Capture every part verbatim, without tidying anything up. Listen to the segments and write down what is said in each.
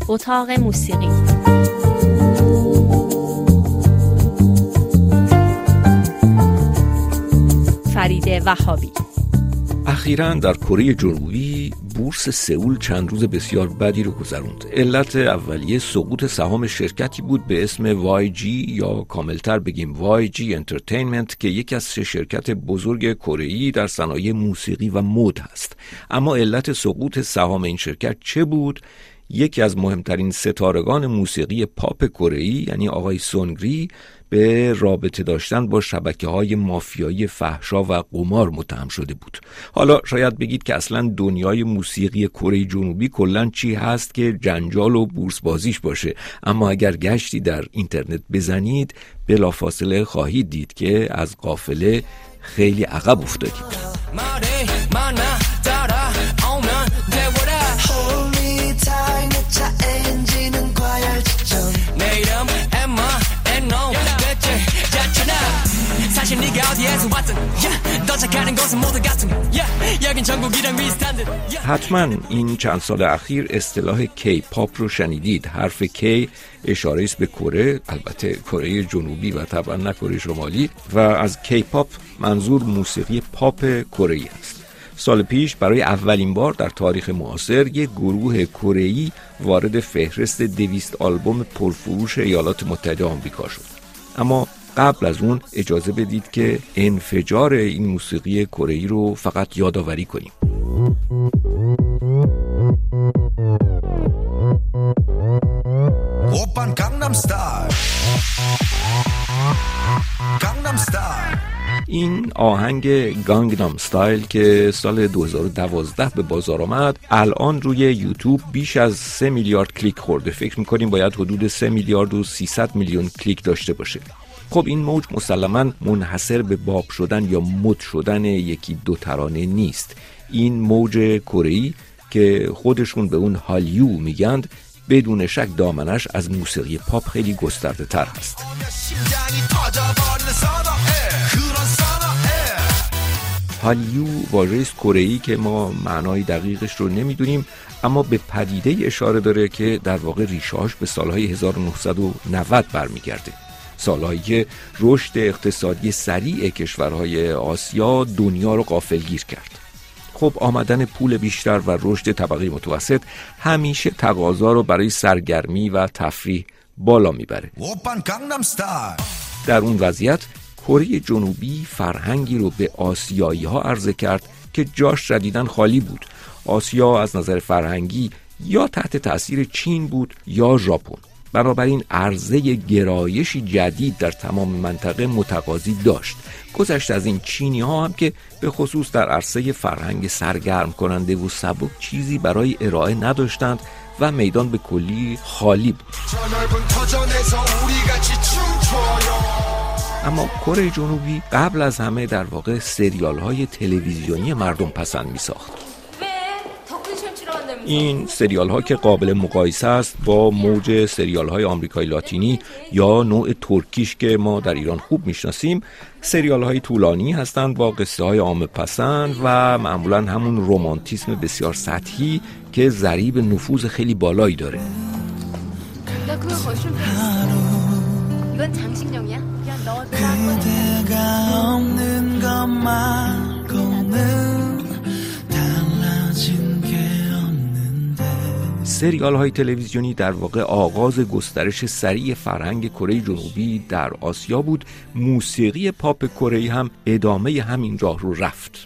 اتاق موسیقی. فرید وهابی. اخیراً در کره جنوبی بورس سئول چند روز بسیار بدی رو گذروند. علت اولیه سقوط سهام شرکتی بود به اسم وای جی یا کاملتر بگیم وای جی انترتینمنت که یکی از سه شرکت بزرگ کره‌ای در صنایع موسیقی و مد هست. اما علت سقوط سهام این شرکت چه بود؟ یکی از مهمترین ستارگان موسیقی پاپ کره‌ای یعنی آقای سونگری به رابطه داشتن با شبکه‌های مافیایی فحشا و قمار متهم شده بود. حالا شاید بگید که اصلا دنیای موسیقی کره جنوبی کلاً چی هست که جنجال و بورس بازیش باشه، اما اگر گشتی در اینترنت بزنید بلافاصله خواهید دید که از قافله خیلی عقب افتادید. حتما این چند سال اخیر اصطلاح کی پاپ رو شنیدید. حرف کی اشاره است به کره، البته کره جنوبی و طبعا نه کره شمالی، و از کی پاپ منظور موسیقی پاپ کره‌ای است. سال پیش برای اولین بار در تاریخ معاصر یک گروه کره‌ای وارد فهرست دویست آلبوم پرفروش ایالات متحده آمریکا شد. اما قبل از اون اجازه بدید که انفجار این موسیقی کره‌ای رو فقط یادآوری کنیم. اوپن گانگنام استایل گانگنام استایل این آهنگ گانگنام استایل که سال دو هزار و دوازده به بازار آمد الان روی یوتیوب بیش از سه میلیارد کلیک خورده. فکر می‌کنیم باید حدود سه میلیارد و سیصد میلیون کلیک داشته باشه. خب این موج مسلماً منحصر به باب شدن یا مد شدن یکی دو ترانه نیست. این موج کره‌ای که خودشون به اون هالیو میگند بدون شک دامنش از موسیقی پاپ خیلی گسترده تر هست. هالیو واژه کره‌ای که ما معنای دقیقش رو نمیدونیم، اما به پدیده اشاره داره که در واقع ریشه‌اش به سالهای هزار و نهصد و نود برمیگرده. سالهایی که رشد اقتصادی سریع کشورهای آسیا دنیا رو غافلگیر کرد. خب آمدن پول بیشتر و رشد طبقه متوسط همیشه تقاضا رو برای سرگرمی و تفریح بالا میبره. در اون وضعیت کره جنوبی فرهنگی رو به آسیایی ها عرضه کرد که جاش شدیداً خالی بود. آسیا از نظر فرهنگی یا تحت تأثیر چین بود یا ژاپن. بنابراین عرضه گرایشی جدید در تمام منطقه متقاضی داشت. گذشته از این چینی ها هم که به خصوص در عرصه فرهنگ سرگرم کننده و سبک چیزی برای ارائه نداشتند و میدان به کلی خالی بود. اما کره جنوبی قبل از همه در واقع سریال های تلویزیونی مردم پسند می ساخت. این سریال ها که قابل مقایسه است با موج سریال های آمریکای لاتینی یا نوع ترکیش که ما در ایران خوب میشناسیم، سریال های طولانی هستند با قصه های عامه پسند و معمولا همون رمانتیسم بسیار سطحی که ضریب نفوذ خیلی بالایی داره. سریال های تلویزیونی در واقع آغاز گسترش سریع فرهنگ کره جنوبی در آسیا بود. موسیقی پاپ کره‌ای هم ادامه همین راه رو رفت.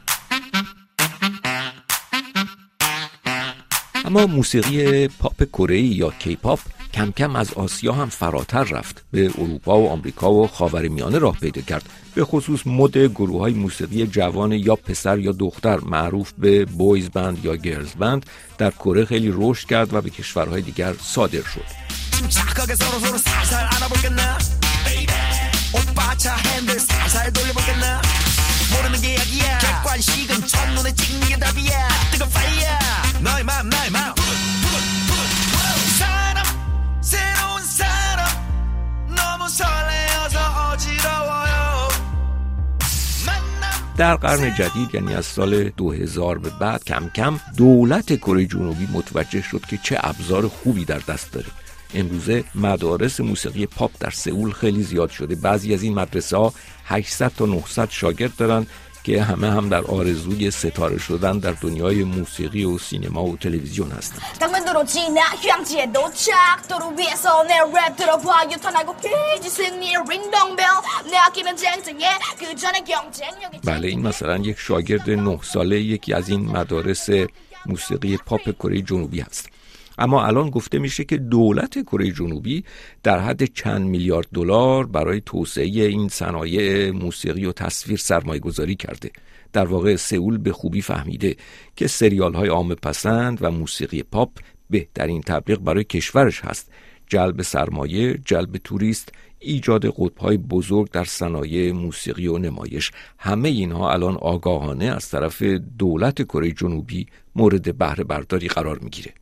اما موسیقی پاپ کره‌ای یا کی پاپ کم کم از آسیا هم فراتر رفت، به اروپا و آمریکا و خاورمیانه راه پیدا کرد. به خصوص مد گروه‌های موسیقی جوان یا پسر یا دختر معروف به بویز بند یا گرلز بند در کره خیلی رشد کرد و به کشورهای دیگر صادر شد. در قرن جدید یعنی از سال دو هزار به بعد کم کم دولت کره جنوبی متوجه شد که چه ابزار خوبی در دست داره. امروزه مدارس موسیقی پاپ در سئول خیلی زیاد شده. بعضی از این مدرسه ها هشتصد تا نهصد شاگرد دارن که همه هم در آرزوی ستاره شدن در دنیای موسیقی و سینما و تلویزیون هستند. بله، این مثلا یک شاگرد نه ساله یکی از این مدارس موسیقی پاپ کره جنوبی هست. اما الان گفته میشه که دولت کره جنوبی در حد چند میلیارد دلار برای توسعه این صنایع موسیقی و تصویر سرمایه گذاری کرده. در واقع سئول به خوبی فهمیده که سریال های عامه پسند و موسیقی پاپ بهترین تبلیغ برای کشورش هست. جلب سرمایه، جلب توریست، ایجاد قطب‌های بزرگ در صنایع موسیقی و نمایش، همه اینها الان آگاهانه از طرف دولت کره جنوبی مورد بهره برداری قرار میگیره.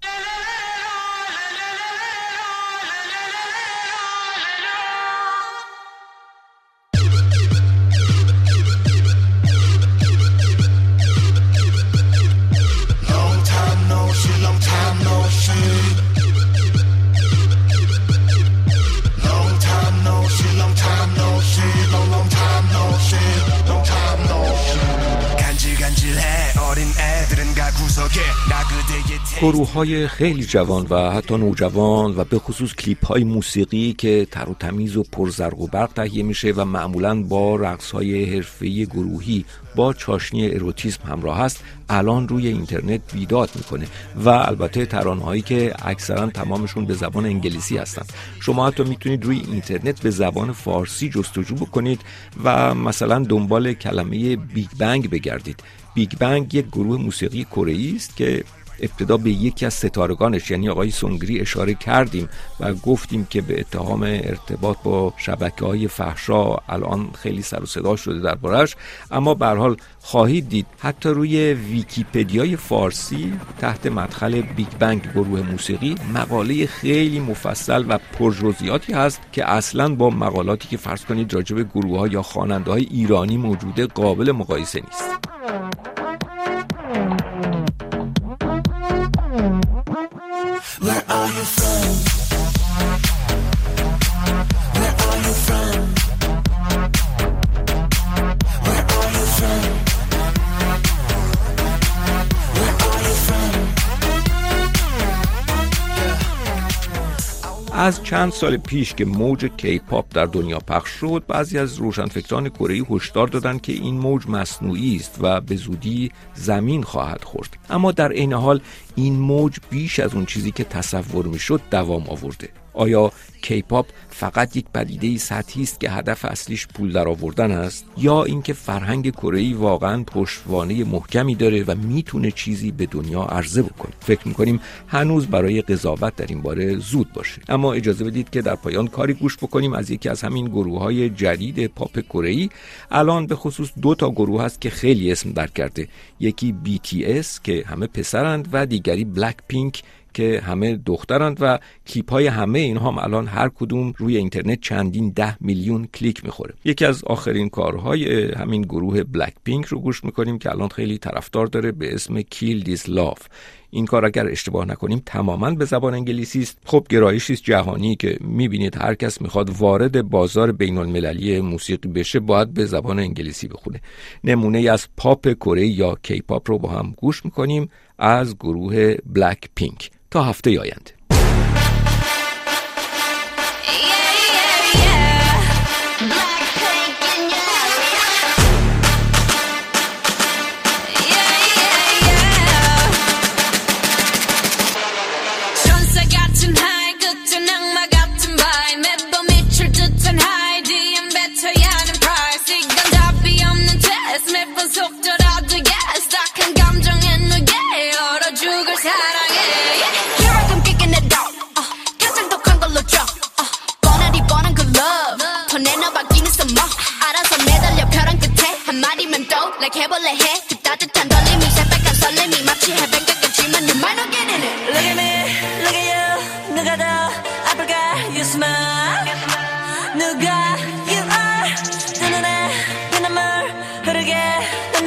گروه‌های خیلی جوان و حتی نوجوان و به خصوص کلیپ‌های موسیقی که تر و تمیز و پرزرق و برق تهیه میشه و معمولاً با رقص‌های حرفه‌ای گروهی با چاشنی اروتیسم همراه است، الان روی اینترنت بیداد میکنه و البته ترانه‌هایی که اکثراً تمامشون به زبان انگلیسی هستند. شما حتی میتونید روی اینترنت به زبان فارسی جستجو بکنید و مثلا دنبال کلمه بیگ بنگ بگردید. بیگ بنگ یک گروه موسیقی کره‌ای است که ابتدا به یکی از ستارگانش یعنی آقای سونگری اشاره کردیم و گفتیم که به اتهام ارتباط با شبکه‌های فحشا الان خیلی سر و صدا شده دربارش. اما به هر حال خواهید دید حتی روی ویکی‌پدیای فارسی تحت مدخل بیگ بنگ گروه موسیقی مقاله خیلی مفصل و پرجزئیاتی هست که اصلاً با مقالاتی که فرض کنید راجع به گروه‌ها یا خواننده‌های ایرانی موجوده قابل مقایسه نیست. Where are you from? Where are you from? Where are you from? Where are you from? از چند سال پیش که موج کی پاپ در دنیا پخش شد، بعضی از روشنفکران کره‌ای هشدار دادند که این موج مصنوعی است و به زودی زمین خواهد خورد. اما در عین حال این موج بیش از اون چیزی که تصور میشد دوام آورده. آیا کی پاپ فقط یک پدیده سطحی است که هدف اصلیش پول درآوردن است، یا اینکه فرهنگ کره‌ای واقعا پشتوانه محکمی داره و میتونه چیزی به دنیا عرضه بکنه؟ فکر میکنیم هنوز برای قضاوت در این باره زود باشه. اما اجازه بدید که در پایان کاری گوش بکنیم از یکی از همین گروه‌های جدید پاپ کره‌ای. الان به خصوص دو تا گروه هست که خیلی اسم در کرده. یکی بی تی اس که همه پسرند و دیگری بلک پینک که همه دخترند و کلیپ های همه اینها هم الان هر کدوم روی اینترنت چندین ده میلیون کلیک میخوره. یکی از آخرین کارهای همین گروه بلک پینک رو گوش میکنیم که الان خیلی طرفدار داره به اسم Kill This Love. این کار اگر اشتباه نکنیم تماما به زبان انگلیسی است. خب گرایشی است جهانی که میبینید هر کس میخواد وارد بازار بین المللی موسیقی بشه باید به زبان انگلیسی بخونه. نمونه از پاپ کره یا کی پاپ رو با هم گوش میکنیم از گروه بلک پینک. تا هفته آینده. Like 해볼래 해 그 따뜻한 떨림이 새빨간 설렘이 마치 해변가 같지만 you might not get in it. Look at me, look at you. 누가 더 아플까? You smile. 누가 you are? 두 눈에 그 눈물 흐르게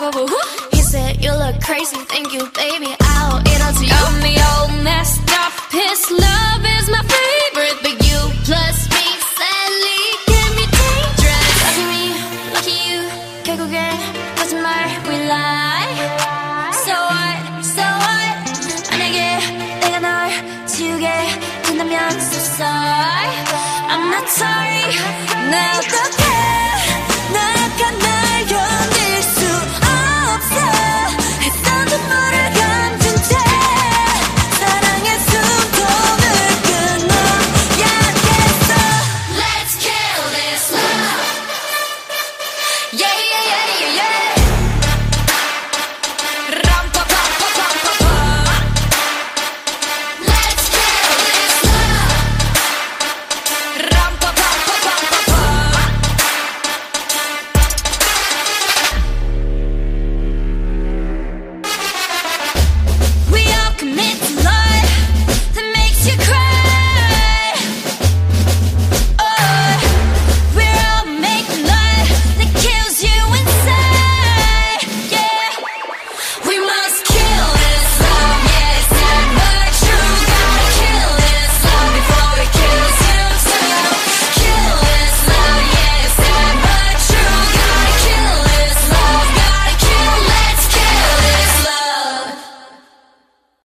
He said you look crazy, thank you baby, I'll eat all to you. I'm the old messed up, his love is my favorite, but you plus me sadly can be dangerous. Lucky me, lucky you, 결국엔 거짓말 we lie. So what, so what, 만약에 내가 널 지우게 된다면 so sorry. I'm not sorry, 나 어떡해.